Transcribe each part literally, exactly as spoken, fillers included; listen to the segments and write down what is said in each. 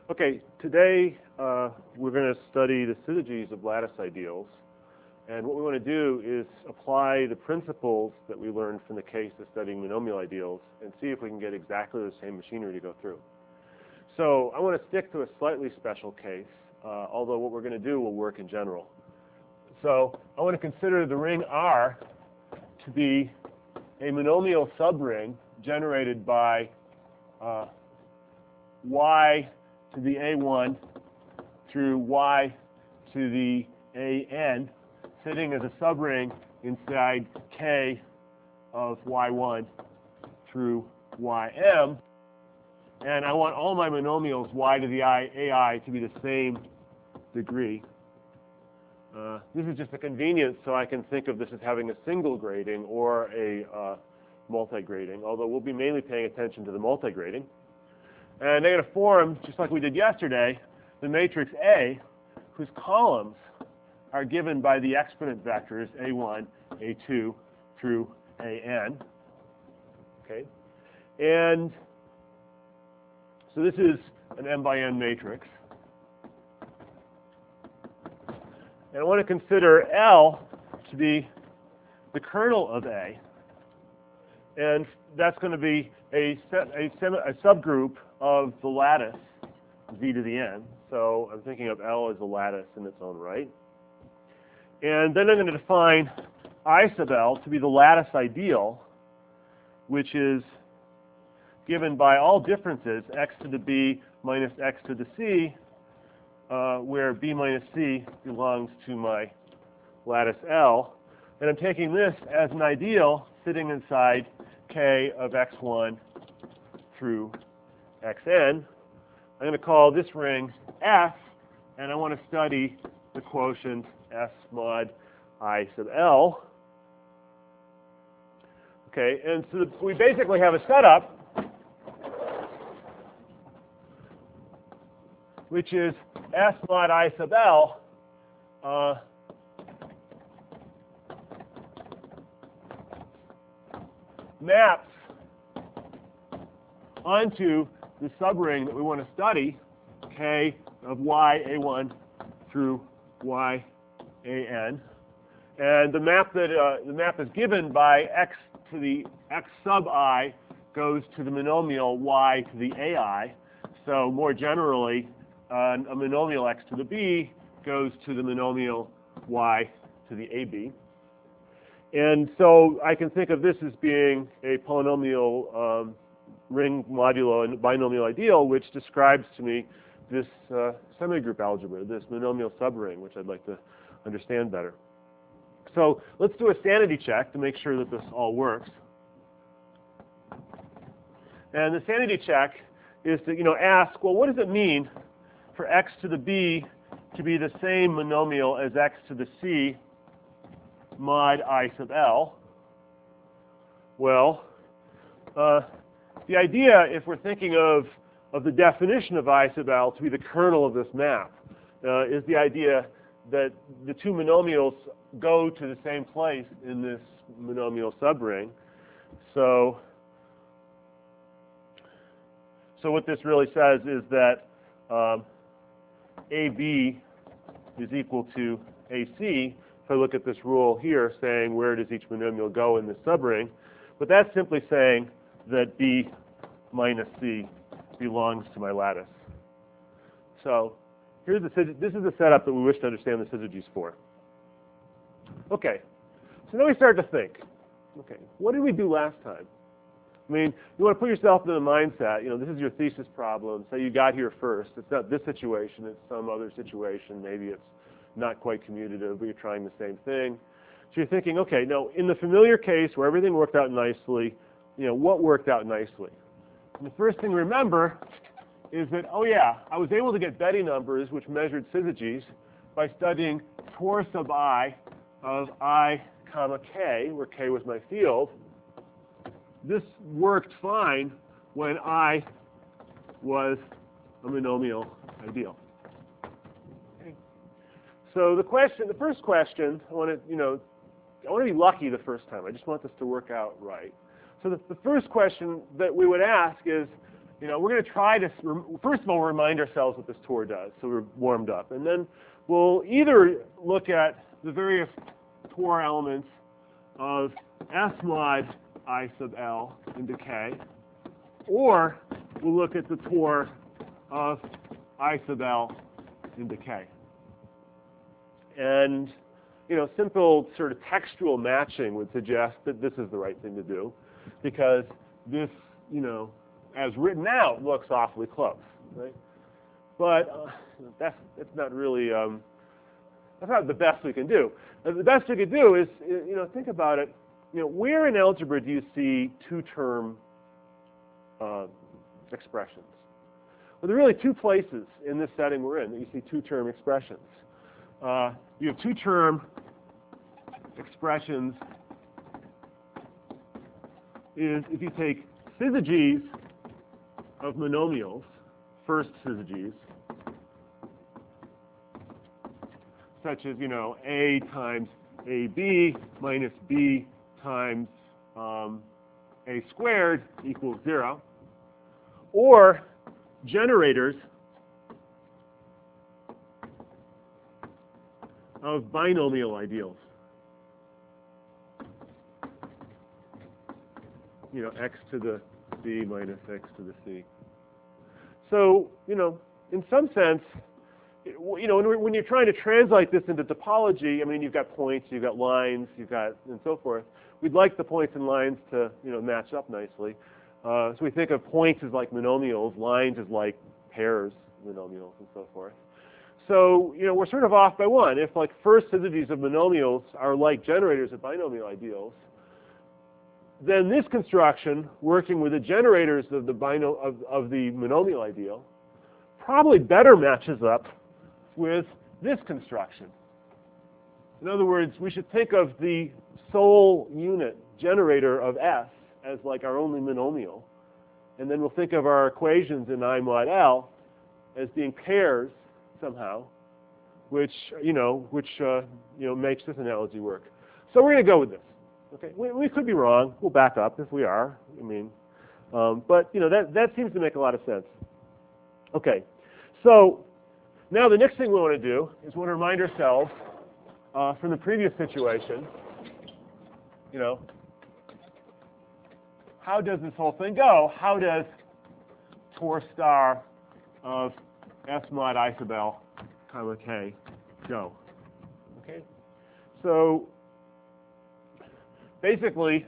Okay, today uh, we're going to study the syzygies of lattice ideals. And what we want to do is apply the principles that we learned from the case of studying monomial ideals and see if we can get exactly the same machinery to go through. So I want to stick to a slightly special case, uh, although what we're going to do will work in general. So I want to consider the ring R to be a monomial subring generated by uh, y to the a one through y to the a n, sitting as a subring inside K of y one through ym. And I want all my monomials y to the I, ai to be the same degree. Uh, this is just a convenience, so I can think of this as having a single grading or a uh, multi-grading, although we'll be mainly paying attention to the multi-grading. And they're going to form, just like we did yesterday, the matrix A, whose columns are given by the exponent vectors a one, a two, through a n. Okay? And so this is an m by n matrix. And I want to consider L to be the kernel of A. And that's going to be a, set, a, semi, a subgroup of the lattice z to the n. So I'm thinking of L as a lattice in its own right. And then I'm going to define I sub L to be the lattice ideal, which is given by all differences, x to the b minus x to the c, uh, where b minus c belongs to my lattice L. And I'm taking this as an ideal sitting inside K of x one through xn. I'm going to call this ring F, and I want to study the quotient S mod I sub L. Okay, and so we basically have a setup which is S mod I sub L uh, maps onto the subring that we want to study, K of y a one through y a n, and the map that uh, the map is given by x to the x sub I goes to the monomial y to the ai. So more generally, uh, a monomial x to the b goes to the monomial y to the ab. And so I can think of this as being a polynomial um, ring modulo and binomial ideal, which describes to me this uh, semigroup algebra, this monomial subring, which I'd like to understand better. So let's do a sanity check to make sure that this all works. And the sanity check is to, you know, ask, well, what does it mean for x to the b to be the same monomial as x to the c mod I sub L? Well, uh, the idea, if we're thinking of, of the definition of I sub L to be the kernel of this map, uh, is the idea that the two monomials go to the same place in this monomial subring. So, so what this really says is that um, A B is equal to A C. If I look at this rule here saying where does each monomial go in this subring, but that's simply saying that B minus C belongs to my lattice. So here's the this is the setup that we wish to understand the syzygies for. Okay, so now we start to think. Okay, what did we do last time? I mean, you want to put yourself in the mindset. You know, this is your thesis problem. Say you got here first. It's not this situation. It's some other situation. Maybe it's not quite commutative, but you're trying the same thing. So you're thinking, okay, no, in the familiar case where everything worked out nicely, you know, what worked out nicely? And the first thing to remember is that, oh yeah, I was able to get Betti numbers which measured syzygies by studying tor sub I of I comma k, where k was my field. This worked fine when I was a monomial ideal. Okay. So the question, the first question, I want to, you know, I want to be lucky the first time. I just want this to work out right. So the, the first question that we would ask is, you know, we're going to try to, first of all, remind ourselves what this Tor does, so we're warmed up. And then we'll either look at the various Tor elements of S mod I sub L into K, or we'll look at the Tor of I sub L into K. And, you know, simple sort of textual matching would suggest that this is the right thing to do, because this, you know, as written out, looks awfully close, right? But uh, that's, that's not really, um, that's not the best we can do. The best we could do is, you know, think about it. You know, where in algebra do you see two-term uh, expressions? Well, there are really two places in this setting we're in that you see two-term expressions. Uh, you have two-term expressions is if you take syzygies of monomials, first syzygies, such as, you know, a times ab minus b times um, a squared equals zero, or generators of binomial ideals. You know, x to the b minus x to the c. So, you know, in some sense, you know, when, when you're trying to translate this into topology, I mean, you've got points, you've got lines, you've got, and so forth. We'd like the points and lines to, you know, match up nicely. Uh, so we think of points as like monomials, lines as like pairs, monomials, and so forth. So, you know, we're sort of off by one. If like first syzygies of monomials are like generators of binomial ideals, then this construction, working with the generators of the bino of, of the monomial ideal, probably better matches up with this construction. In other words, we should think of the sole unit generator of S as like our only monomial, and then we'll think of our equations in I mod L as being pairs somehow, which, you know, which uh, you know, makes this analogy work. So we're going to go with this. Okay, we, we could be wrong. We'll back up if we are. I mean, um, but you know, that that seems to make a lot of sense. Okay, so now the next thing we want to do is we want to remind ourselves uh, from the previous situation. You know, how does this whole thing go? How does Tor star of S mod I sub L comma K go? Okay, so basically,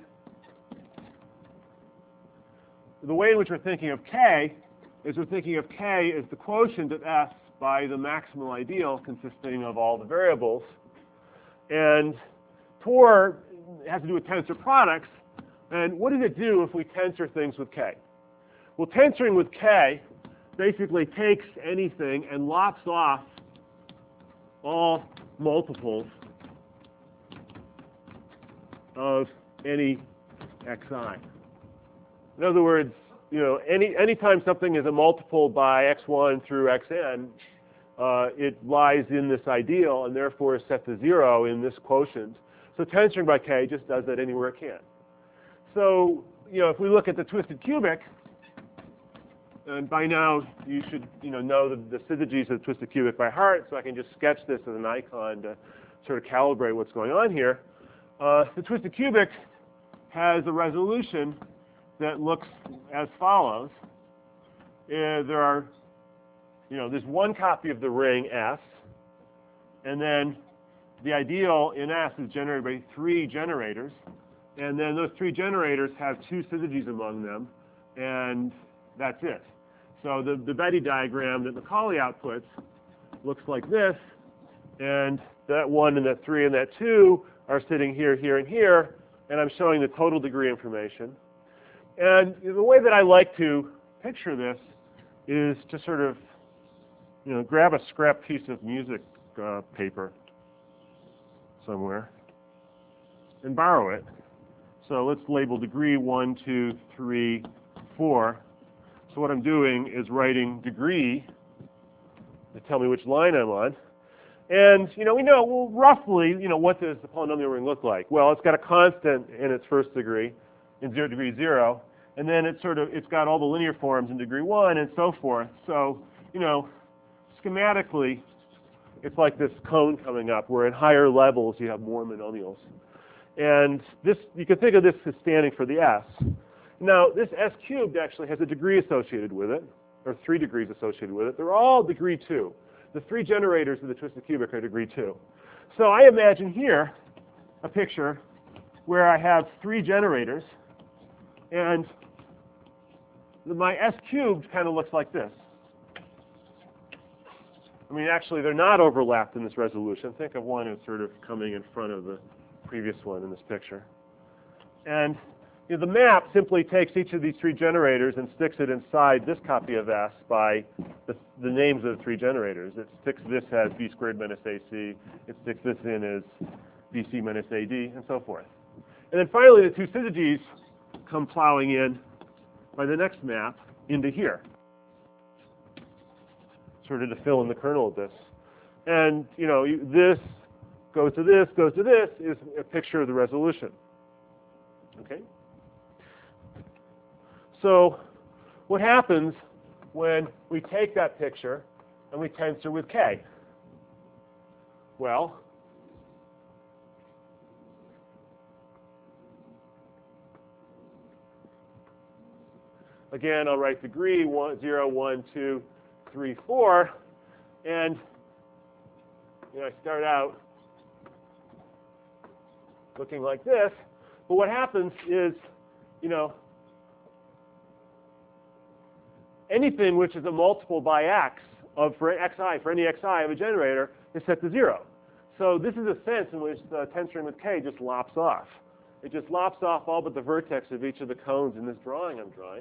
the way in which we're thinking of K is we're thinking of K as the quotient of S by the maximal ideal consisting of all the variables. And Tor has to do with tensor products. And what does it do if we tensor things with K? Well, tensoring with K basically takes anything and lops off all multiples of any xi. In other words, you know, any anytime something is a multiple by x one through xn, uh, it lies in this ideal and therefore is set to zero in this quotient. So tensoring by K just does that anywhere it can. So, you know, if we look at the twisted cubic, and by now you should, you know, know the, the syzygies of the twisted cubic by heart, so I can just sketch this as an icon to sort of calibrate what's going on here. Uh, the twisted cubic has a resolution that looks as follows. Uh, there are, you know, there's one copy of the ring S, and then the ideal in S is generated by three generators, and then those three generators have two syzygies among them, and that's it. So the, the Betti diagram that Macaulay outputs looks like this, and that one and that three and that two are sitting here, here, and here, and I'm showing the total degree information. And the way that I like to picture this is to sort of, you know, grab a scrap piece of music uh, paper somewhere and borrow it. So let's label degree one, two, three, four. So what I'm doing is writing degree to tell me which line I'm on. And, you know, we know, well, roughly, you know, what does the polynomial ring look like? Well, it's got a constant in its first degree, in zero degree zero, and then it's sort of it's got all the linear forms in degree one and so forth. So, you know, schematically, it's like this cone coming up, where at higher levels you have more monomials. And this, you can think of this as standing for the S. Now, this S cubed actually has a degree associated with it, or three degrees associated with it. They're all degree two. The three generators of the twisted cubic are degree two. So I imagine here a picture where I have three generators, and my S cubed kind of looks like this. I mean, actually, they're not overlapped in this resolution. Think of one as sort of coming in front of the previous one in this picture. And you know, the map simply takes each of these three generators and sticks it inside this copy of S by the, the names of the three generators. It sticks this as B squared minus A C. It sticks this in as B C minus A D, and so forth. And then finally, the two syzygies come plowing in by the next map into here, sort of to fill in the kernel of this. And you know, you, this goes to this, goes to this, is a picture of the resolution. Okay? So what happens when we take that picture and we tensor with K? Well, again, I'll write degree one, zero, one, two, three, four, and you know, I start out looking like this. But what happens is, you know, anything which is a multiple by x of for xi, for any xi of a generator, is set to zero. So this is a sense in which the tensoring with K just lops off. It just lops off all but the vertex of each of the cones in this drawing I'm drawing.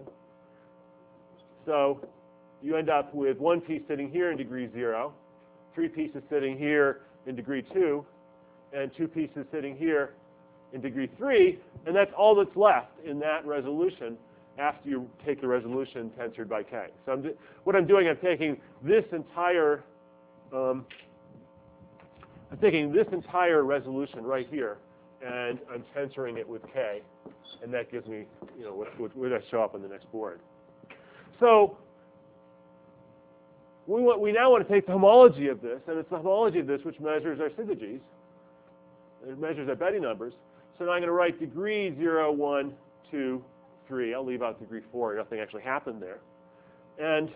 So you end up with one piece sitting here in degree zero, three pieces sitting here in degree two, and two pieces sitting here in degree three, and that's all that's left in that resolution after you take the resolution tensored by K. So I'm what I'm doing, I'm taking this entire, um, I'm taking this entire resolution right here, and I'm tensoring it with K, and that gives me, you know, what, what would I show up on the next board. So we want, we now want to take the homology of this, and it's the homology of this which measures our syzygies. It measures our Betti numbers. So now I'm going to write degree zero, one, two, three. I'll leave out degree four. Nothing actually happened there. And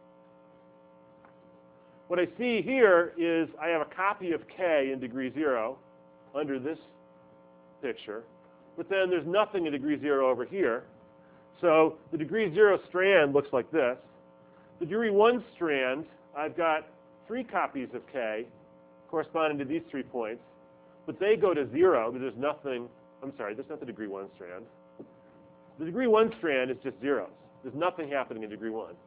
what I see here is I have a copy of K in degree zero under this picture, but then there's nothing in degree zero over here. So the degree zero strand looks like this. The degree one strand, I've got three copies of K corresponding to these three points, but they go to zero. There's nothing, I'm sorry, there's not the degree one strand. The degree one strand is just zeros. There's nothing happening in degree one.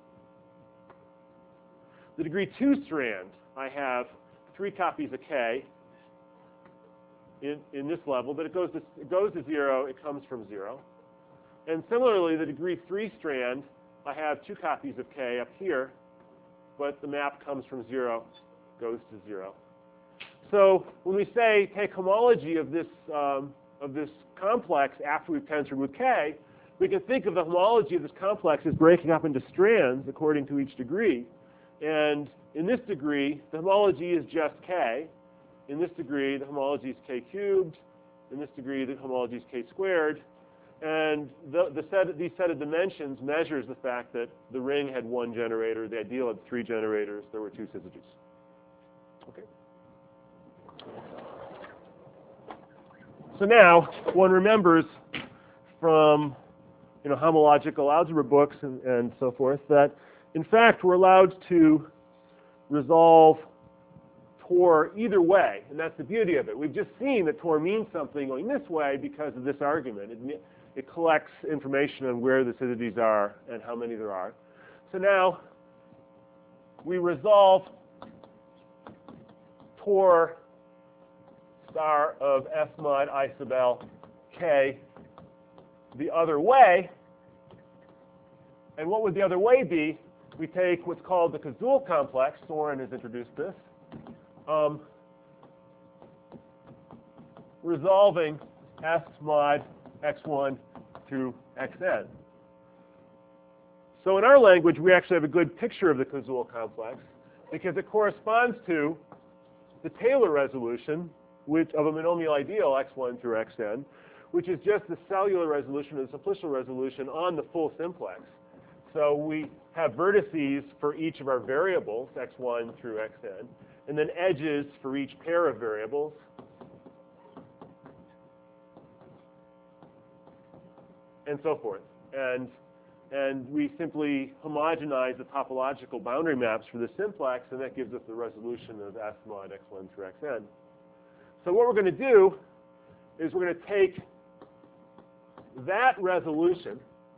The degree two strand, I have three copies of K in, in this level, but it goes, to, it goes to zero, it comes from zero. And similarly, the degree three strand, I have two copies of K up here, but the map comes from zero, goes to zero. So when we say take homology of this, um, of this complex after we've tensored with K, we can think of the homology of this complex as breaking up into strands according to each degree. And in this degree, the homology is just K. In this degree, the homology is K cubed. In this degree, the homology is K squared. And the, the set, these set of dimensions measures the fact that the ring had one generator, the ideal had three generators, there were two syzygies. Okay. So now one remembers from, you know, homological algebra books and, and so forth that, in fact, we're allowed to resolve Tor either way, and that's the beauty of it. We've just seen that Tor means something going this way because of this argument. It, it collects information on where the syzygies are and how many there are. So now we resolve Tor star of S mod I sub L K the other way. And what would the other way be? We take what's called the Kazul complex. Soren has introduced this. Um, resolving S mod x one through xn. So in our language, we actually have a good picture of the Koszul complex because it corresponds to the Taylor resolution which, of a monomial ideal x one through xn, which is just the cellular resolution or the simplicial resolution on the full simplex. So we have vertices for each of our variables, x one through xn, and then edges for each pair of variables. And so forth. And, and we simply homogenize the topological boundary maps for the simplex, and that gives us the resolution of S mod x one through xn. So what we're going to do is we're going to take that resolution.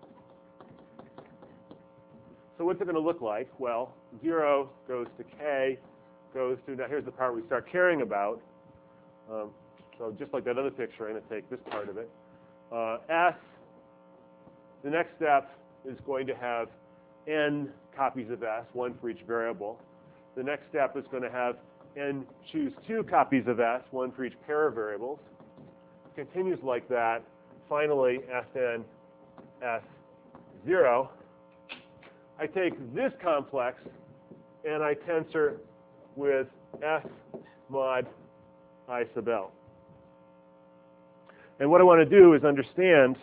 So what's it going to look like? Well, zero goes to k, goes to, now here's the part we start caring about. Um, so just like that other picture, I'm going to take this part of it. Uh, S, the next step is going to have n copies of S, one for each variable. The next step is going to have n choose two copies of S, one for each pair of variables. Continues like that. Finally, Sn S zero. I take this complex and I tensor with S mod I sub L. And what I want to do is understand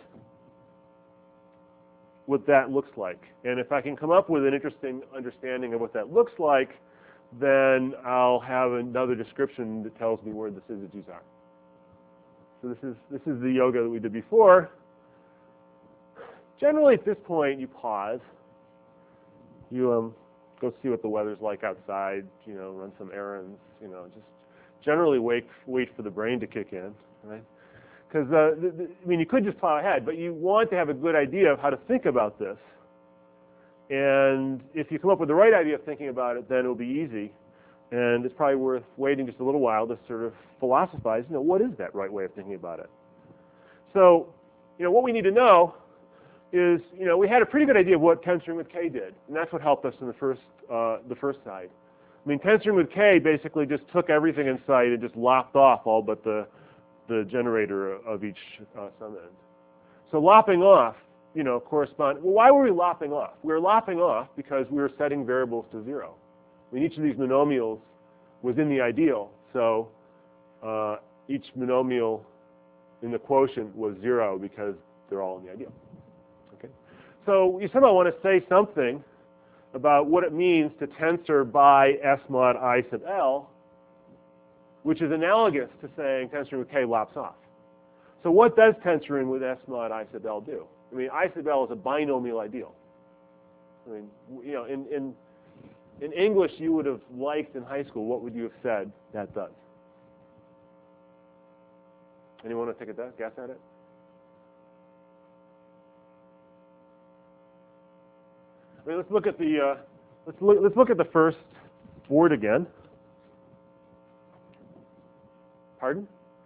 what that looks like. And if I can come up with an interesting understanding of what that looks like, then I'll have another description that tells me where the syzygies are. So this is, this is the yoga that we did before. Generally, at this point, you pause. You um, go see what the weather's like outside, you know, run some errands, you know, just generally wait, wait for the brain to kick in, right? Because, uh, I mean, you could just plow ahead, but you want to have a good idea of how to think about this. And if you come up with the right idea of thinking about it, then it'll be easy. And it's probably worth waiting just a little while to sort of philosophize, you know, what is that right way of thinking about it? So, you know, what we need to know is, you know, we had a pretty good idea of what tensoring with K did. And that's what helped us in the first, uh, the first side. I mean, tensoring with K basically just took everything in sight and just lopped off all but the the generator of each uh, sum end. So lopping off, you know, correspond. Well, why were we lopping off? We were lopping off because we were setting variables to zero. I mean, each of these monomials was in the ideal, so uh, each monomial in the quotient was zero because they're all in the ideal. Okay. So you somehow want to say something about what it means to tensor by S mod I sub L, which is analogous to saying tensoring with K lops off. So what does tensoring with S mod I sub L do? I mean, I sub L is a binomial ideal. I mean, you know, in, in, in English you would have liked in high school, what would you have said that does? Anyone want to take a guess at it? I mean, let's look at the, uh, let's, look, let's look at the first board again. Pardon?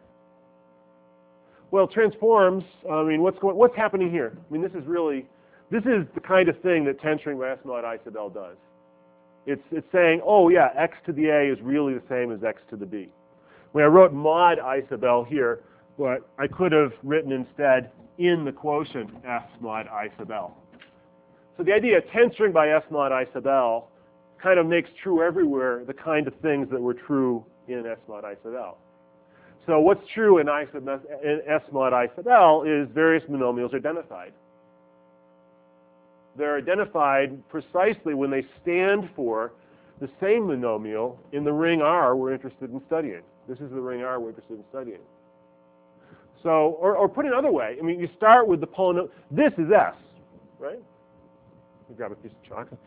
Well, transforms, I mean, what's going, what's happening here? I mean, this is really, this is the kind of thing that tensoring by S mod I sub L does. It's, it's saying, oh yeah, x to the a is really the same as x to the b. When I wrote mod I sub L here, but I could have written instead in the quotient S mod I sub L. So the idea of tensoring by S mod I sub L kind of makes true everywhere the kind of things that were true in S mod I sub L. So what's true in, I sub S, in S mod I sub L is various monomials are identified. They're identified precisely when they stand for the same monomial in the ring R we're interested in studying. This is the ring R we're interested in studying. So, or, or put it another way, I mean, you start with the polynomial. This is S, right? Let me grab a piece of chocolate.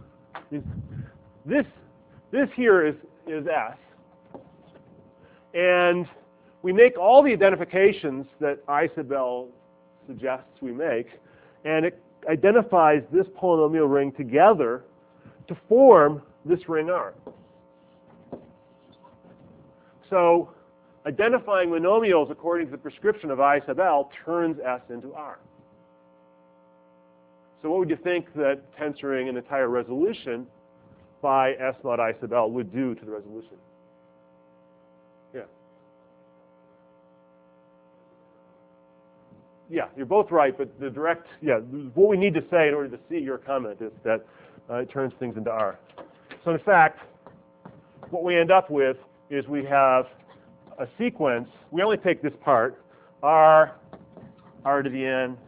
This, this here is, is S. And we make all the identifications that I sub L suggests we make, and it identifies this polynomial ring together to form this ring R. So identifying monomials according to the prescription of I sub L turns S into R. So what would you think that tensoring an entire resolution by S mod I sub L would do to the resolution? Yeah. yeah, you're both right, but the direct, yeah, what we need to say in order to see your comment is that uh, it turns things into R. So in fact, what we end up with is we have a sequence. We only take this part, R, R to the N,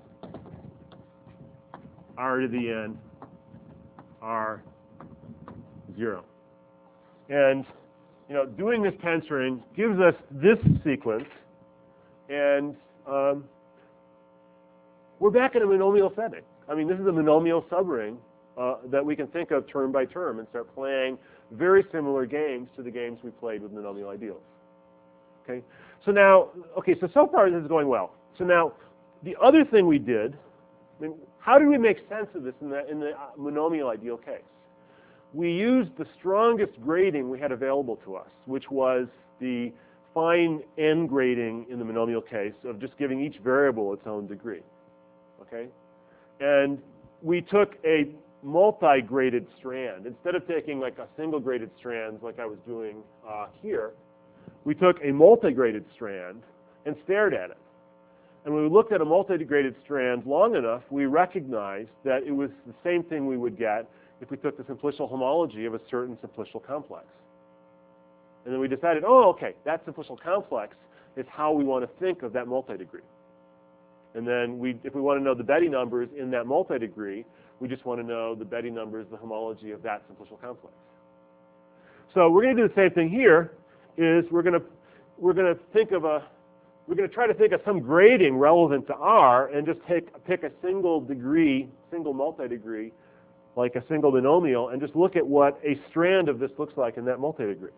R to the N, R, zero. And you know, doing this tensoring gives us this sequence, and um, we're back in a monomial setting. I mean, this is a monomial subring uh, that we can think of term by term and start playing very similar games to the games we played with monomial ideals. Okay, so now, okay, so so far this is going well. So now, the other thing we did, I mean, how did we make sense of this in the in the monomial ideal case? We used the strongest grading we had available to us, which was the fine n grading in the monomial case of just giving each variable its own degree. Okay, and we took a multi-graded strand instead of taking like a single graded strand like I was doing uh, here. We took a multi-graded strand and stared at it. And when we looked at a multi-graded strand long enough, we recognized that it was the same thing we would get if we took the simplicial homology of a certain simplicial complex. And then we decided, oh, okay, that simplicial complex is how we want to think of that multi-degree. And then we, if we want to know the Betti numbers in that multi-degree, we just want to know the Betti numbers, the homology of that simplicial complex. So we're going to do the same thing here. Is we're going to we're going to think of a we're going to try to think of some grading relevant to R and just take pick a single degree, single multi-degree, like a single monomial, and just look at what a strand of this looks like in that multi-degree.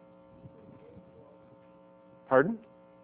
Pardon?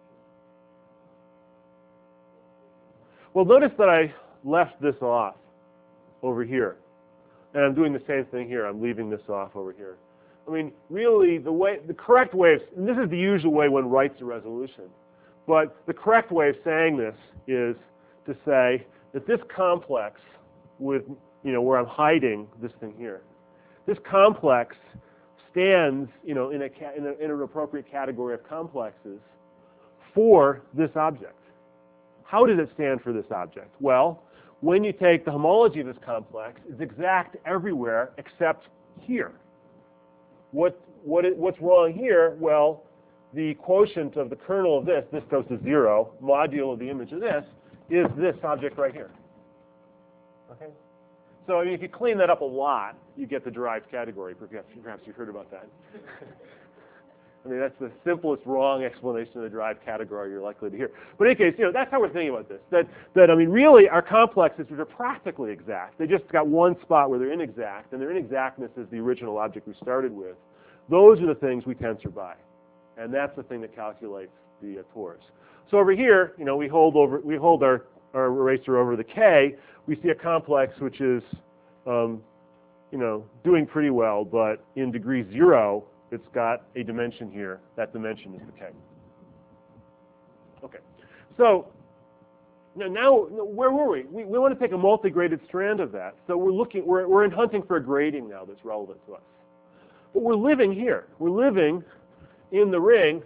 Well, notice that I left this off over here. And I'm doing the same thing here. I'm leaving this off over here. I mean, really, the way, the correct way of, and this is the usual way one writes a resolution, but the correct way of saying this is to say that this complex with, you know, where I'm hiding this thing here, this complex stands, you know, in, a, in, a, in an appropriate category of complexes for this object. How does it stand for this object? Well, when you take the homology of this complex, it's exact everywhere except here. What, what it, what's wrong here? Well, the quotient of the kernel of this, this goes to zero, modulo of the image of this, is this object right here. Okay? So I mean, if you clean that up a lot, you get the derived category. Perhaps, perhaps you've heard about that. I mean, that's the simplest wrong explanation of the derived category you're likely to hear. But in any case, you know, that's how we're thinking about this. That, that I mean, really, our complexes which are practically exact, they just got one spot where they're inexact, and their inexactness is the original object we started with. Those are the things we tensor by, and that's the thing that calculates the uh, torus. So over here, you know, we hold over, we hold our, our eraser over the K. We see a complex which is, um, you know, doing pretty well, but in degree zero, it's got a dimension here. That dimension is the K. Okay, so now, now where were we? We, we want to take a multi-graded strand of that. So we're looking, we're, we're in hunting for a grading now that's relevant to us. But we're living here. We're living in the ring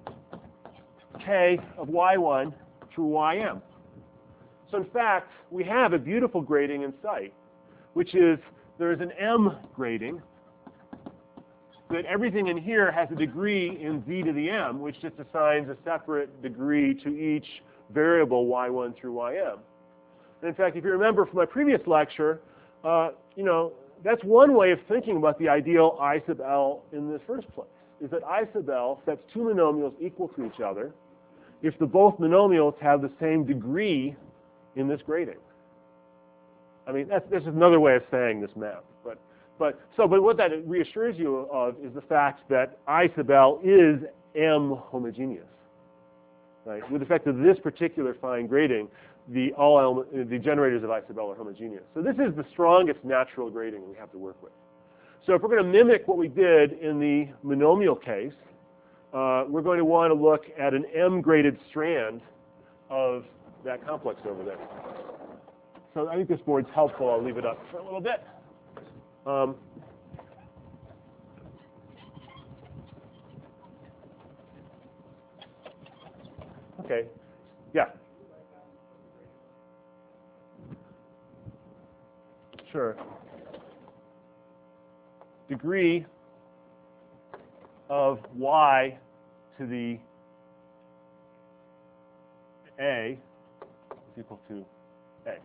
K of Y one through Y M. So in fact, we have a beautiful grading in sight, which is there is an M grading. That everything in here has a degree in z to the m, which just assigns a separate degree to each variable y one through ym. And in fact, if you remember from my previous lecture, uh, you know, that's one way of thinking about the ideal I sub L in the first place, is that I sub L sets two monomials equal to each other if the both monomials have the same degree in this grading. I mean, that's, that's another way of saying this math. But But so, but what that reassures you of is the fact that I sub L is M homogeneous, right? With respect to this particular fine grading, the all element, the generators of I sub L are homogeneous. So this is the strongest natural grading we have to work with. So if we're going to mimic what we did in the monomial case, uh, we're going to want to look at an M-graded strand of that complex over there. So I think this board's helpful. I'll leave it up for a little bit. Um, okay, yeah. sure, degree of y to the a is equal to a.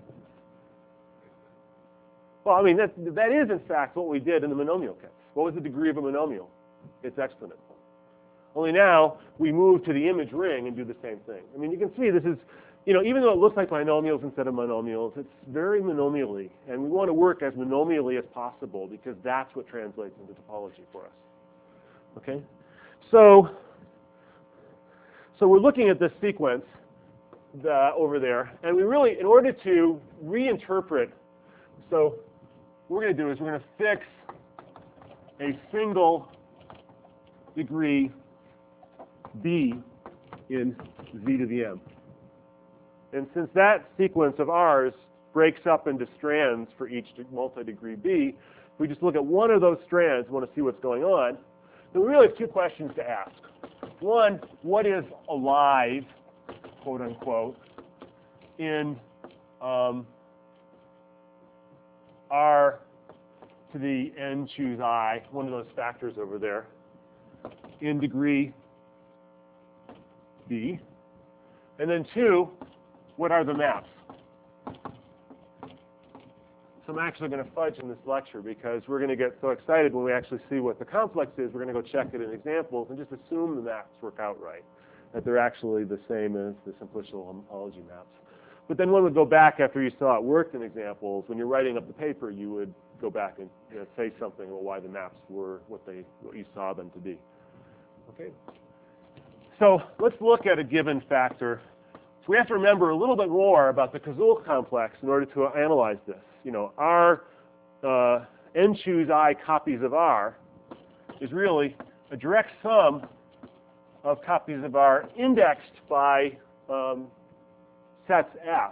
Well, I mean, that, that is, in fact, what we did in the monomial case. What was the degree of a monomial? Its exponent. Only now, we move to the image ring and do the same thing. I mean, you can see this is, you know, even though it looks like binomials instead of monomials, it's very monomially. And we want to work as monomially as possible because that's what translates into topology for us. Okay? So, so we're looking at this sequence the, over there. And we really, in order to reinterpret, so what we're going to do is we're going to fix a single degree b in z to the m. And since that sequence of r's breaks up into strands for each multi-degree b, if we just look at one of those strands and want to see what's going on, then we really have two questions to ask. One, what is alive, quote unquote, in um, r to the n choose I, one of those factors over there, in degree b. And then two, what are the maps? So I'm actually going to fudge in this lecture because we're going to get so excited when we actually see what the complex is, we're going to go check it in examples and just assume the maps work out right, that they're actually the same as the simplicial homology maps. But then one would go back after you saw it worked in examples. When you're writing up the paper, you would go back and, you know, say something about why the maps were what they what you saw them to be. Okay. So let's look at a given factor. So we have to remember a little bit more about the Kazul complex in order to analyze this. You know, R uh, n choose I copies of R is really a direct sum of copies of R indexed by um, sets F,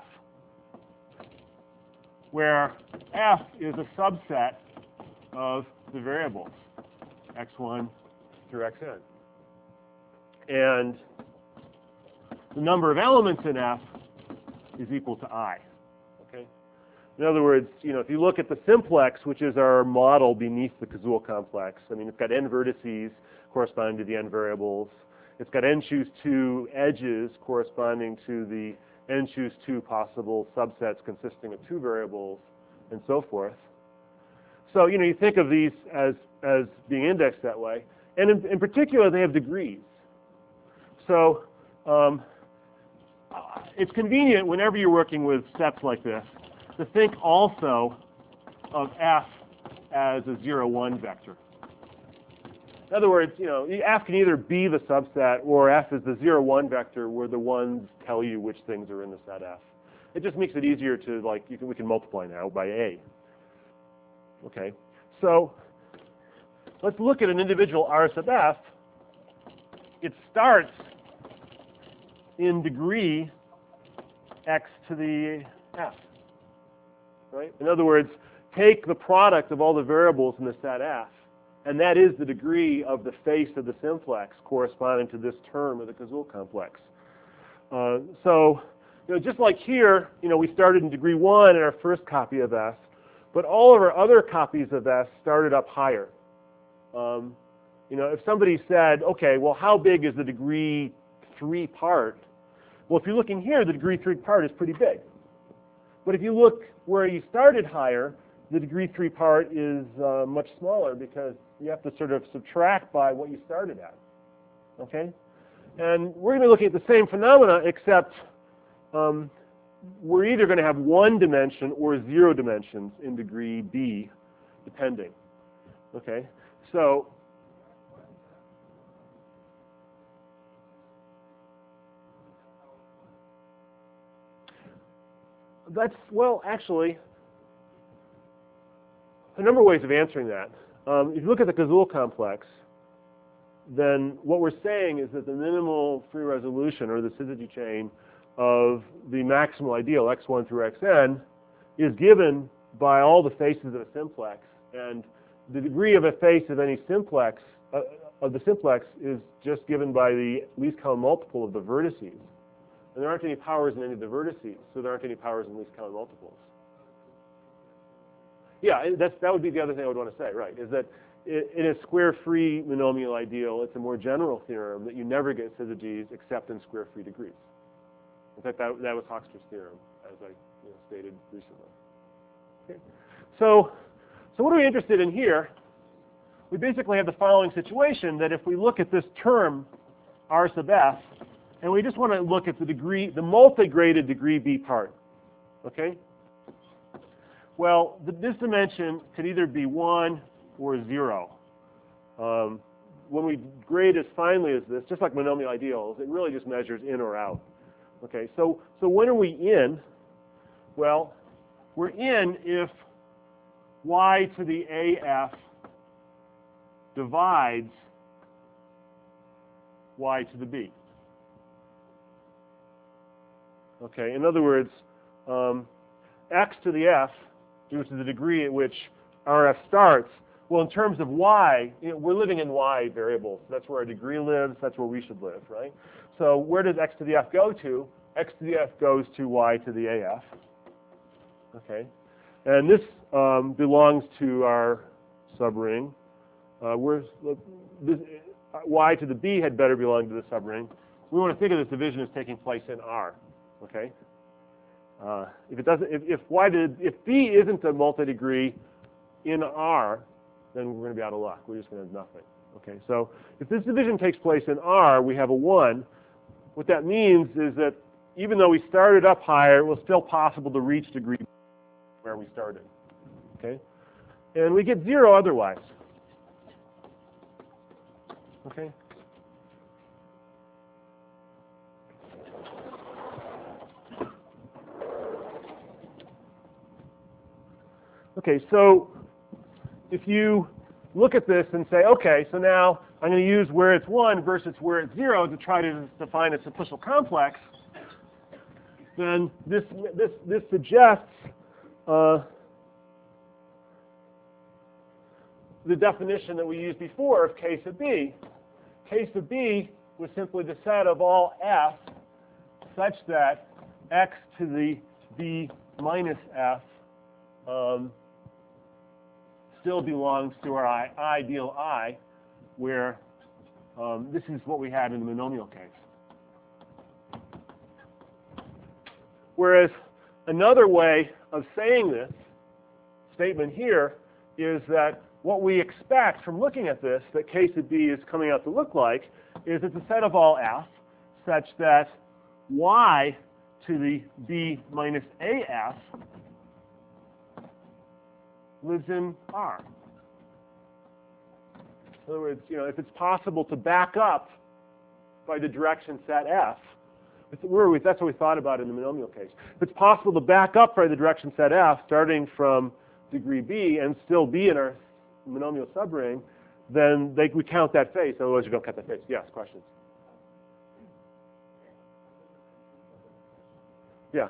where F is a subset of the variables x one through xn. And the number of elements in F is equal to I. Okay? In other words, you know, if you look at the simplex, which is our model beneath the Kazul complex, I mean, it's got n vertices corresponding to the n variables. It's got n choose two edges corresponding to the n choose two possible subsets consisting of two variables, and so forth. So, you know, you think of these as, as being indexed that way. And in, in particular, they have degrees. So um, it's convenient whenever you're working with sets like this to think also of F as a zero, one vector. In other words, you know, F can either be the subset or F is the zero, one vector where the ones tell you which things are in the set F. It just makes it easier to, like, you can, we can multiply now by A. Okay, so let's look at an individual R sub F. It starts in degree x to the F, right? In other words, take the product of all the variables in the set F, and that is the degree of the face of the simplex corresponding to this term of the Kazul complex. Uh, so, you know, just like here, you know, we started in degree one in our first copy of F, but all of our other copies of F started up higher. Um, you know, if somebody said, okay, well, how big is the degree three part? Well, if you're looking here, the degree three part is pretty big. But if you look where you started higher, the degree three part is uh, much smaller because you have to sort of subtract by what you started at. Okay? And we're going to be looking at the same phenomena, except um, we're either going to have one dimension or zero dimensions in degree B, depending. Okay? So that's, well, actually, a number of ways of answering that. Um, if you look at the Kazul complex, then what we're saying is that the minimal free resolution, or the syzygy chain, of the maximal ideal, x one through xn, is given by all the faces of a simplex. And the degree of a face of any simplex, uh, of the simplex, is just given by the least common multiple of the vertices. And there aren't any powers in any of the vertices, so there aren't any powers in least common multiples. Yeah, that's, that would be the other thing I would want to say, right, is that in a square-free monomial ideal, it's a more general theorem that you never get syzygies except in square-free degrees. In fact, that, that was Hochster's theorem, as I you know, stated recently. Okay. So, so what are we interested in here? We basically have the following situation, that if we look at this term, R sub f, and we just want to look at the degree, the multigraded degree B part, okay? Well, the, this dimension could either be one or zero. Um, when we grade as finely as this, just like monomial ideals, it really just measures in or out. Okay, so, so when are we in? Well, we're in if y to the A F divides y to the B. Okay, in other words, um, x to the f, which is the degree at which R F starts, well, in terms of y, you know, we're living in y variables. That's where our degree lives. That's where we should live, right? So where does x to the f go to? X to the f goes to y to the A F. Okay, and this um, belongs to our subring. Uh, where's this, y to the b had better belong to the subring. We want to think of this division as taking place in R. Okay. Uh, if it doesn't, if, if y to, if b isn't a multi-degree in R, then we're going to be out of luck. We're just going to have nothing. Okay. So if this division takes place in R, we have a one. What that means is that even though we started up higher, it was still possible to reach degree where we started. Okay. And we get zero otherwise. Okay. Okay, so if you look at this and say, okay, so now I'm going to use where it's one versus where it's zero to try to define a simplicial complex, then this this this suggests uh, the definition that we used before of K sub B. K sub B was simply the set of all f such that x to the b minus f um, still belongs to our I, ideal I, where um, this is what we had in the monomial case. Whereas another way of saying this statement here is that what we expect from looking at this, that K sub B is coming out to look like, is it's a set of all f such that y to the b minus af lives in R. In other words, you know, if it's possible to back up by the direction set f, that's what we thought about in the monomial case. If it's possible to back up by the direction set f, starting from degree b and still be in our monomial subring, then they, we count that face. Otherwise, you don't count that face. Yes, questions? Yeah.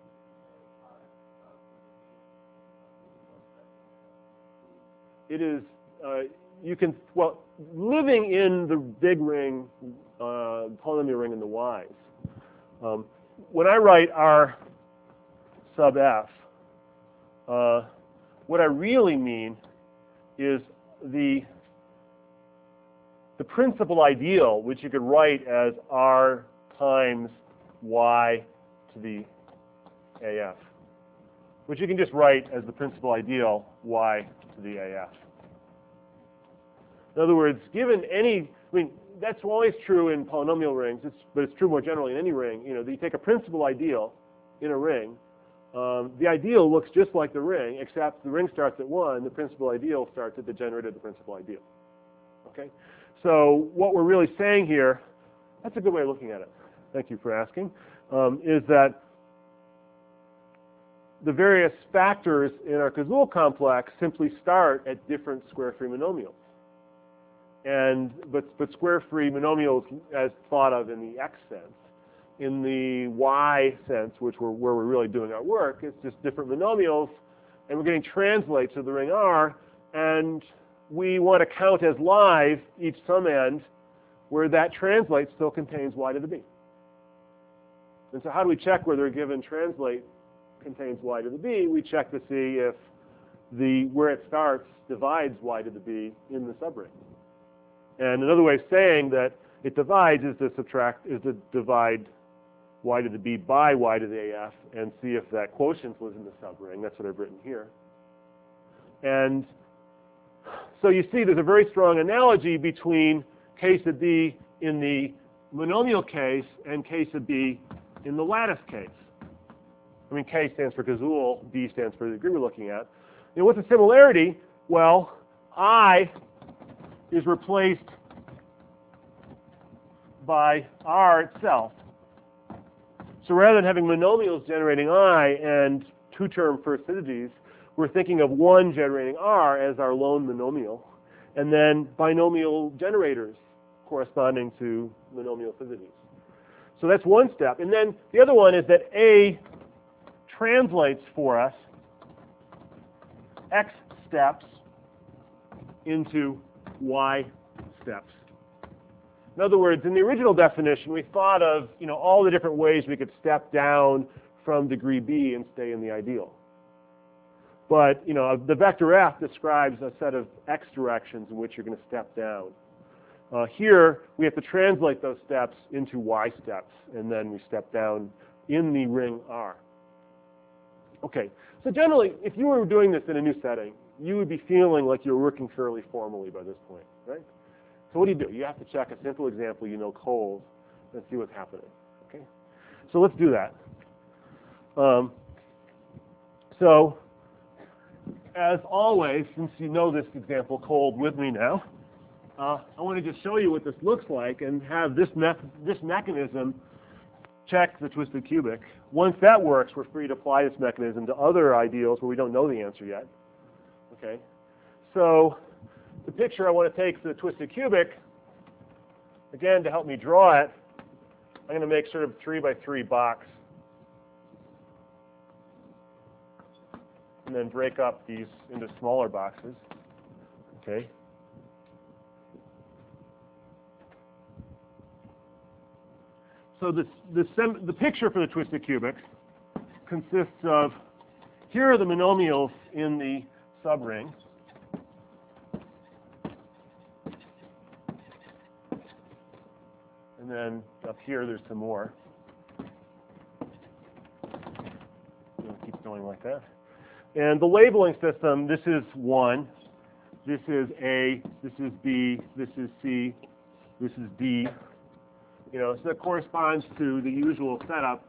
It is, uh, you can, well, living in the big ring, uh, polynomial ring in the Y's. Um, when I write R sub f, uh, what I really mean is the, the principal ideal, which you could write as R times y to the A F, which you can just write as the principal ideal y to the A F. In other words, given any, I mean, that's always true in polynomial rings, it's, but it's true more generally in any ring. You know, you take a principal ideal in a ring, um, the ideal looks just like the ring, except the ring starts at one, the principal ideal starts at the generator of the principal ideal. Okay? So what we're really saying here, that's a good way of looking at it. Thank you for asking, um, is that the various factors in our Cazul complex simply start at different square-free monomials. And but but square-free monomials as thought of in the x sense. In the y sense, which we're where we're really doing our work, it's just different monomials, and we're getting translates of the ring R, and we want to count as live each sum end where that translate still contains y to the b. And so how do we check whether a given translate contains y to the b? We check to see if the where it starts divides y to the b in the subring. And another way of saying that it divides is to subtract, is to divide y to the b by y to the af and see if that quotient was in the subring. That's what I've written here. And so you see there's a very strong analogy between k sub b in the monomial case and k sub b in the lattice case. I mean, k stands for Gazul, b stands for the degree we're looking at. You know, what's the similarity? Well, I is replaced by r itself. So rather than having monomials generating I and two-term first syzygies, we're thinking of one generating r as our lone monomial, and then binomial generators corresponding to monomial syzygies. So that's one step. And then the other one is that A translates for us x steps into y steps. In other words, in the original definition, we thought of, you know, all the different ways we could step down from degree b and stay in the ideal. But, you know, the vector f describes a set of x directions in which you're going to step down. Uh, here, we have to translate those steps into y steps, and then we step down in the ring R. Okay, so generally, if you were doing this in a new setting, you would be feeling like you're working fairly formally by this point, right? So what do you do? You have to check a simple example you know cold and see what's happening. Okay, so let's do that. Um, so as always, since you know this example cold with me now, uh, I want to just show you what this looks like and have this me this mechanism check the twisted cubic. Once that works, we're free to apply this mechanism to other ideals where we don't know the answer yet. Okay, so the picture I want to take for the twisted cubic, again, to help me draw it, I'm going to make sort of a three by three box, and then break up these into smaller boxes. Okay. So this, this sem the picture for the twisted cubic consists of, here are the monomials in the subring. And then up here, there's some more. It keeps going like that. And the labeling system, this is one, this is A, this is B, this is C, this is D. You know, so that corresponds to the usual setup.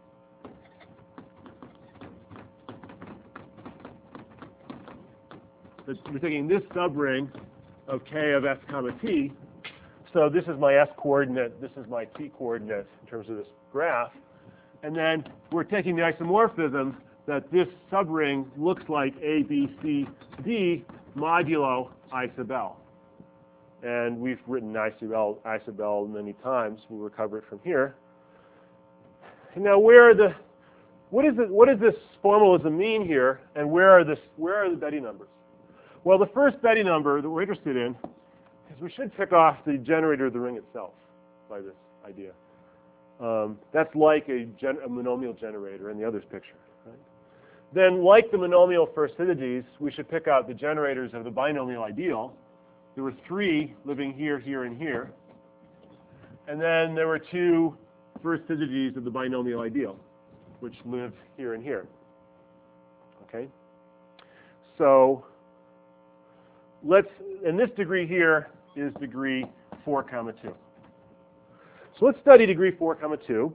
We're taking this subring of K of S comma T. So this is my S coordinate, this is my T coordinate in terms of this graph. And then we're taking the isomorphism that this subring looks like A, B, C, D modulo I sub L. And we've written I sub L, I sub L many times. We'll recover it from here. And now where are the, what is it, what does this formalism mean here? And where are this, where are the Betti numbers? Well, the first Betti number that we're interested in is we should pick off the generator of the ring itself by this idea. Um, that's like a, gen a monomial generator in the other's picture. Right? Then, like the monomial first syzygies, we should pick out the generators of the binomial ideal. There were three living here, here, and here. And then there were two first syzygies of the binomial ideal, which live here and here. Okay? So let's, and this degree here is degree four comma two. So let's study degree four comma two.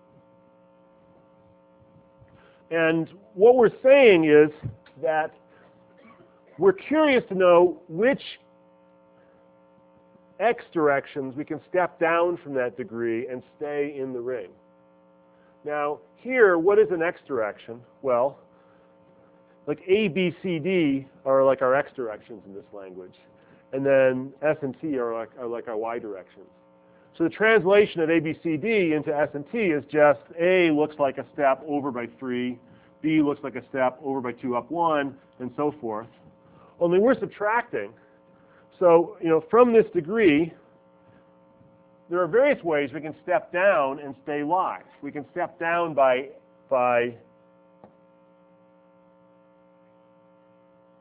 And what we're saying is that we're curious to know which x directions we can step down from that degree and stay in the ring. Now, here, what is an x direction? Well, like A, B, C, D are like our x directions in this language. And then S and T are like, are like our y directions. So the translation of A, B, C, D into S and T is just A looks like a step over by three, B looks like a step over by two up one, and so forth. Only we're subtracting. So, you know, from this degree, there are various ways we can step down and stay live. We can step down by, by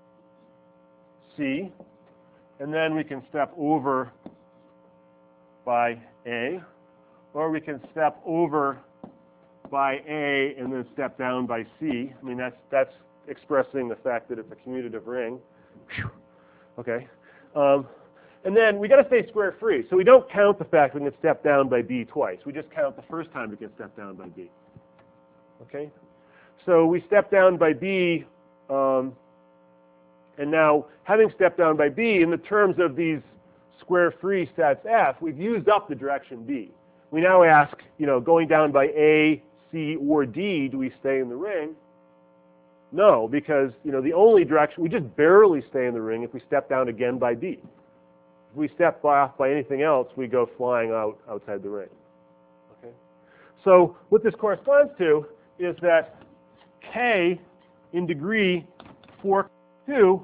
C, and then we can step over by A, or we can step over by A and then step down by C. I mean, that's that's expressing the fact that it's a commutative ring. Whew. Okay. Um, and then we got to stay square free. So we don't count the fact we can step down by B twice. We just count the first time we can step down by B. Okay. So we step down by B, um, and now having stepped down by B, in the terms of these square free sets F, we've used up the direction B. We now ask, you know, going down by A, C, or D, do we stay in the ring? No, because, you know, the only direction, we just barely stay in the ring if we step down again by B. If we step off by anything else, we go flying out outside the ring. Okay. So what this corresponds to is that K in degree four, two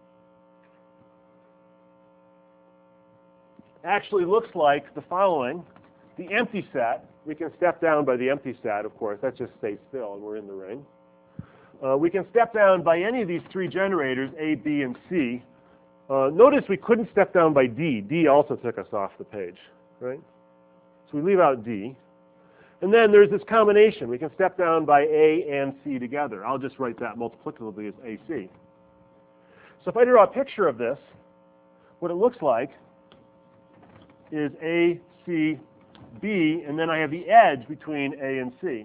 actually looks like the following. The empty set, we can step down by the empty set, of course. That just stays still, and we're in the ring. Uh, we can step down by any of these three generators, A, B, and C. Uh, notice we couldn't step down by D. D also took us off the page, right? So we leave out D. And then there's this combination. We can step down by A and C together. I'll just write that multiplicatively as A C. So if I draw a picture of this, what it looks like is A, C, B, and then I have the edge between A and C.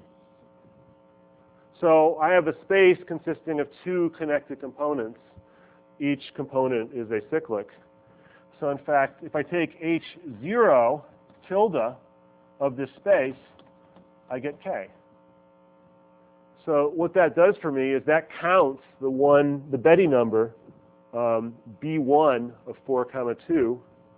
So I have a space consisting of two connected components. Each component is acyclic. So in fact, if I take H zero tilde of this space, I get K. So what that does for me is that counts the one, the Betti number, um, B one of four comma two.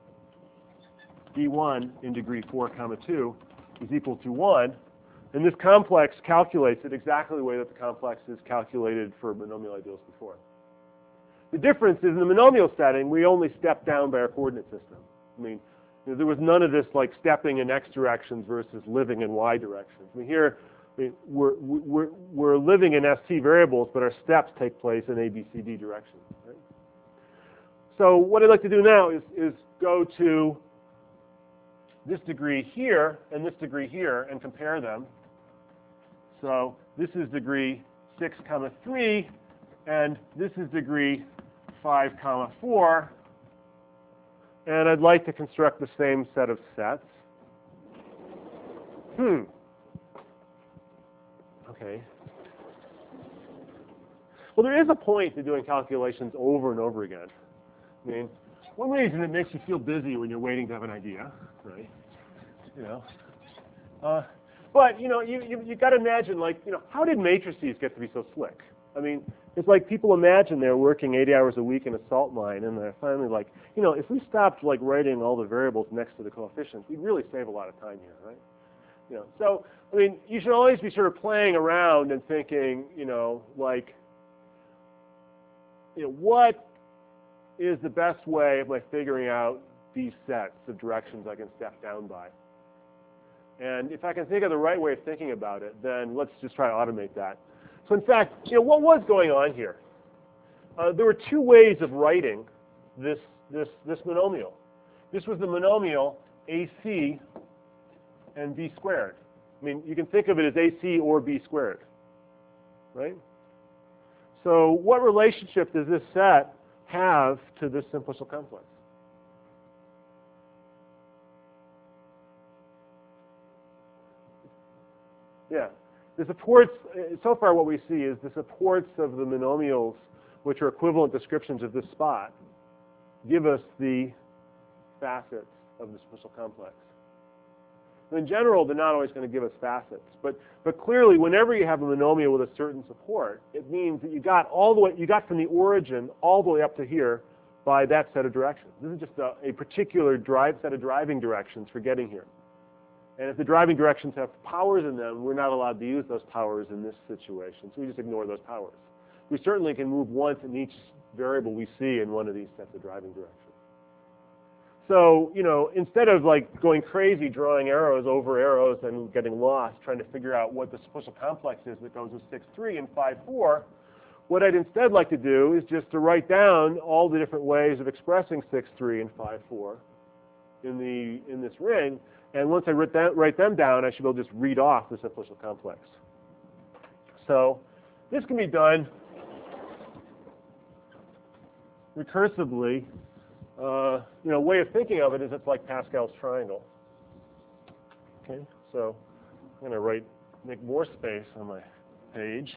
B one in degree four comma two is equal to one. And this complex calculates it exactly the way that the complex is calculated for monomial ideals before. The difference is in the monomial setting, we only step down by our coordinate system. I mean, you know, there was none of this like stepping in x directions versus living in y directions. I mean, here I mean, we're, we're, we're living in S T variables, but our steps take place in A, B, C, D directions. Right? So what I'd like to do now is, is go to this degree here and this degree here and compare them. So this is degree six comma three, and this is degree five comma four. And I'd like to construct the same set of sets. Hmm. Okay. Well, there is a point to doing calculations over and over again. I mean, one reason it makes you feel busy when you're waiting to have an idea, right? You know. Uh, but you know, you you you got to imagine, like, you know, how did matrices get to be so slick? I mean, it's like people imagine they're working eighty hours a week in a salt mine, and they're finally like, you know, if we stopped like writing all the variables next to the coefficients, we'd really save a lot of time here, right? You know, so I mean, you should always be sort of playing around and thinking, you know, like, you know, what is the best way of like figuring out these sets of directions I can step down by? And if I can think of the right way of thinking about it, then let's just try to automate that. So in fact, you know, what was going on here? Uh, there were two ways of writing this, this, this monomial. This was the monomial A C and B squared. I mean, you can think of it as A C or B squared, right? So what relationship does this set have to this simplicial complex? Yeah. The supports, so far what we see is the supports of the monomials, which are equivalent descriptions of this spot, give us the facets of the simplicial complex. In general, they're not always going to give us facets, but but clearly, whenever you have a monomial with a certain support, it means that you got all the way, you got from the origin all the way up to here by that set of directions. This is just a, a particular drive set of driving directions for getting here. And if the driving directions have powers in them, we're not allowed to use those powers in this situation, so we just ignore those powers. We certainly can move once in each variable we see in one of these sets of driving directions. So, you know, instead of like going crazy drawing arrows over arrows and getting lost trying to figure out what the simplicial complex is that goes with six three and five four, what I'd instead like to do is just to write down all the different ways of expressing six three and five four in the in this ring. And once I write, that, write them down, I should be able to just read off the simplicial complex. So this can be done recursively. Uh, you know, way of thinking of it is it's like Pascal's triangle. Okay, so I'm going to write, make more space on my page.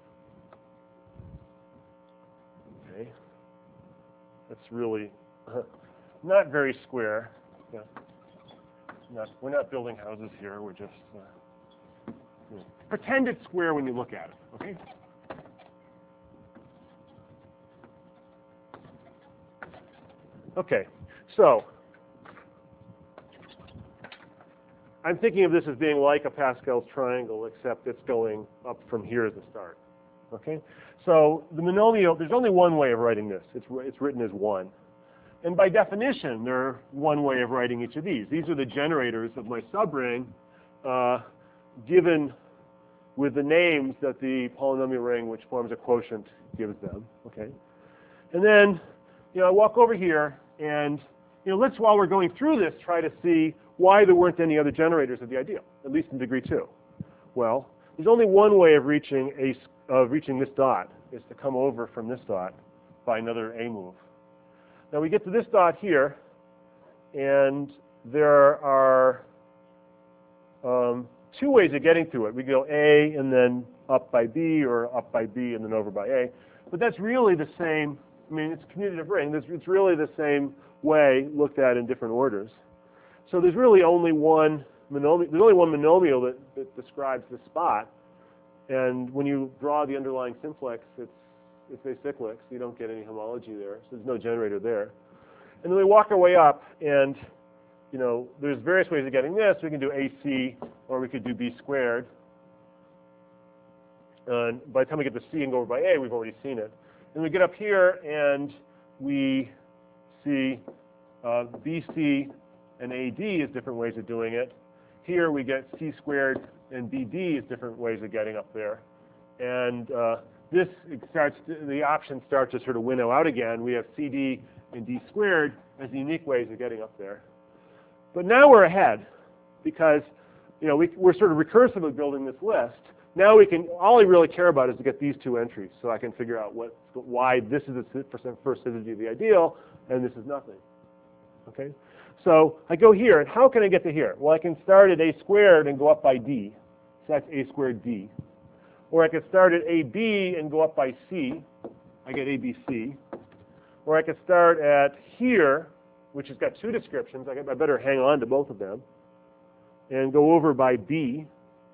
Okay, that's really uh, not very square. Yeah. Not, we're not building houses here. We're just uh, you know, pretend it's square when you look at it. Okay. Okay. So I'm thinking of this as being like a Pascal's triangle, except it's going up from here as a start. Okay. So the monomial. There's only one way of writing this. It's it's written as one. And by definition, there's one way of writing each of these. These are the generators of my subring, uh, given with the names that the polynomial ring, which forms a quotient, gives them. Okay, and then, you know, I walk over here, and you know, let's, while we're going through this, try to see why there weren't any other generators of the ideal, at least in degree two. Well, there's only one way of reaching a of reaching this dot, is to come over from this dot by another a move. Now we get to this dot here, and there are um, two ways of getting to it. We go A and then up by B, or up by B and then over by A. But that's really the same. I mean, it's a commutative ring. It's really the same way looked at in different orders. So there's really only one monomial. There's only one monomial that, that describes this spot. And when you draw the underlying simplex, it's it's acyclic, so you don't get any homology there. So there's no generator there. And then we walk our way up, and you know, there's various ways of getting this. We can do A C, or we could do B squared. And by the time we get to C and go over by A, we've already seen it. And we get up here, and we see uh, B C and A D as different ways of doing it. Here we get C squared and B D as different ways of getting up there. And uh, this starts to, the options start to sort of winnow out again. We have C D and D squared as unique ways of getting up there. But now we're ahead, because you know we, we're sort of recursively building this list. Now we can, all I really care about is to get these two entries, so I can figure out what, why this is the first syzygy of the ideal, and this is nothing. Okay, so I go here, and how can I get to here? Well, I can start at A squared and go up by D, so that's A squared D. Or I could start at A B and go up by C. I get A B C. Or I could start at here, which has got two descriptions. I better hang on to both of them, and go over by B.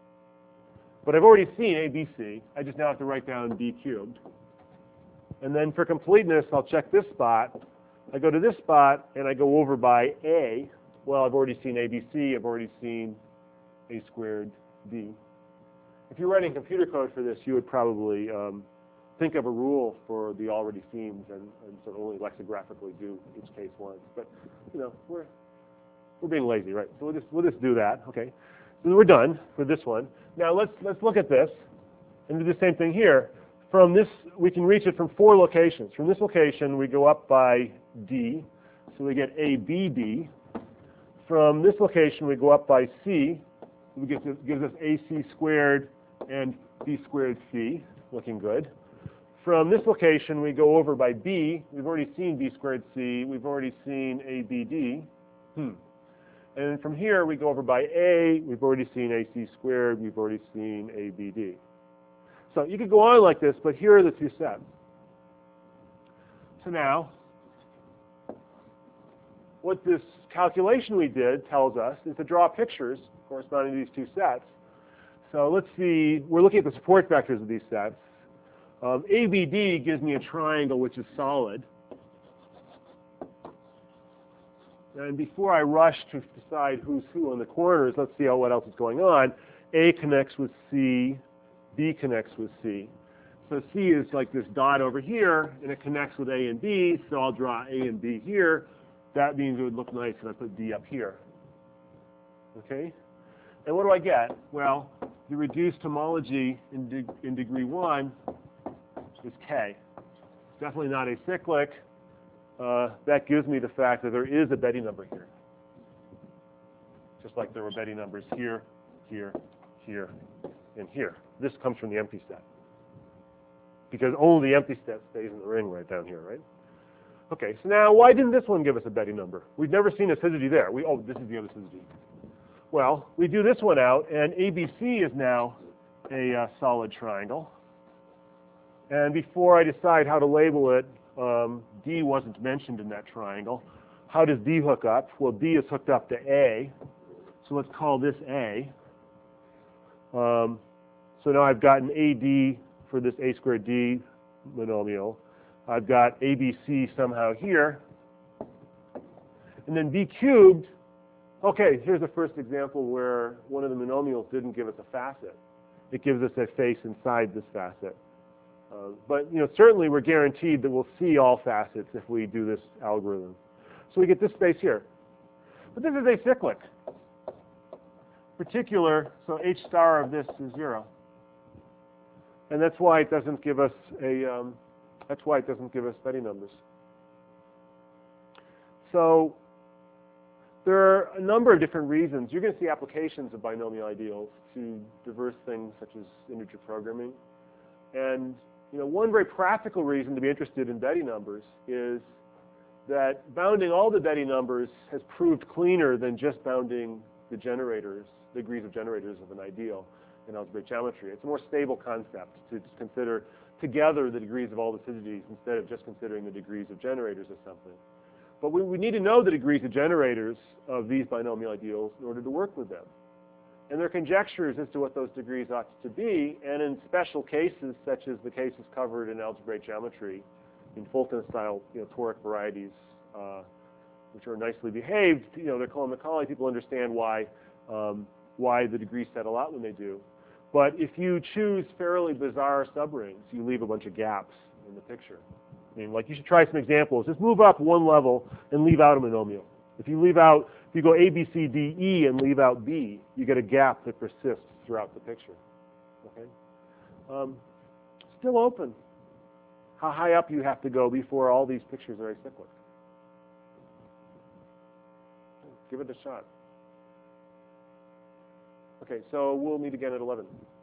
But I've already seen A B C. I just now have to write down B cubed. And then for completeness, I'll check this spot. I go to this spot, and I go over by A. Well, I've already seen A B C. I've already seen A squared D. If you're writing computer code for this, you would probably um, think of a rule for the already seens and, and sort of only lexicographically do each case once. But you know, we're we're being lazy, right? So we'll just we'll just do that. Okay. So we're done for this one. Now let's let's look at this and do the same thing here. From this, we can reach it from four locations. From this location, we go up by D, so we get A B D. From this location, we go up by C. We get this, gives us A C squared and B squared C, looking good. From this location, we go over by B. We've already seen B squared C. We've already seen A B D. Hmm. And from here, we go over by A. We've already seen A C squared. We've already seen A B D. So you could go on like this, but here are the two sets. So now, what this calculation we did tells us is to draw pictures corresponding to these two sets. So let's see, we're looking at the support vectors of these sets. Um, A B D gives me a triangle which is solid. And before I rush to decide who's who on the corners, let's see how, what else is going on. A connects with C, B connects with C. So C is like this dot over here, and it connects with A and B, so I'll draw A and B here. That means it would look nice if I put D up here. Okay? And what do I get? Well, the reduced homology in, de in degree one is K. It's definitely not acyclic. Uh, that gives me the fact that there is a Betti number here. Just like there were Betti numbers here, here, here, and here. This comes from the empty set. Because only the empty set stays in the ring right down here, right? Okay, so now why didn't this one give us a Betti number? We've never seen a syzygy there. We, oh, this is the other syzygy. Well, we do this one out, and A B C is now a uh, solid triangle. And before I decide how to label it, um, D wasn't mentioned in that triangle. How does D hook up? Well, D is hooked up to A. So let's call this A. Um, so now I've got an A D for this A squared D monomial. I've got A B C somehow here. And then B cubed, okay, here's the first example where one of the monomials didn't give us a facet. It gives us a face inside this facet. Uh, but you know, certainly we're guaranteed that we'll see all facets if we do this algorithm. So we get this space here. But this is acyclic. Particular, so H star of this is zero. And that's why it doesn't give us a, um, that's why it doesn't give us Betti numbers. So there are a number of different reasons. You're going to see applications of binomial ideals to diverse things such as integer programming. And you know, one very practical reason to be interested in Betti numbers is that bounding all the Betti numbers has proved cleaner than just bounding the generators, degrees of generators of an ideal in algebraic geometry. It's a more stable concept to just consider together the degrees of all the syzygies instead of just considering the degrees of generators of something. But we, we need to know the degrees of generators of these binomial ideals in order to work with them. And there are conjectures as to what those degrees ought to be, and in special cases, such as the cases covered in algebraic geometry, in Fulton-style, you know, toric varieties, uh, which are nicely behaved, you know, they're Cohen-Macaulay. People understand why, um, why the degrees settle out when they do. But if you choose fairly bizarre subrings, you leave a bunch of gaps in the picture. I mean, like you should try some examples. Just move up one level and leave out a monomial. If you leave out, if you go A, B, C, D, E and leave out B, you get a gap that persists throughout the picture. Okay? Um, still open. How high up you have to go before all these pictures are acyclic. Give it a shot. Okay, so we'll meet again at eleven.